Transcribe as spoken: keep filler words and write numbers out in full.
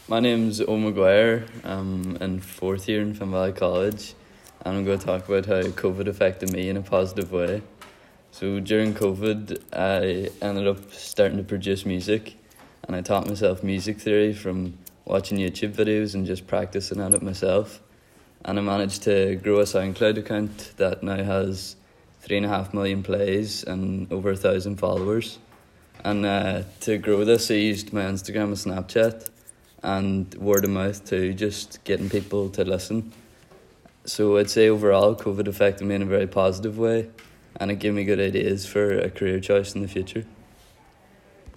My name's O Maguire. I'm in fourth year in Finn Valley College, and I'm going to talk about how COVID affected me in a positive way. So during COVID, I ended up starting to produce music, and I taught myself music theory from watching YouTube videos and just practicing at it myself. And I managed to grow a SoundCloud account that now has three and a half million plays and over a thousand followers. And uh, to grow this, I used my Instagram and Snapchat and word of mouth too, just getting people to listen. So I'd say overall, COVID affected me in a very positive way, and it gave me good ideas for a career choice in the future.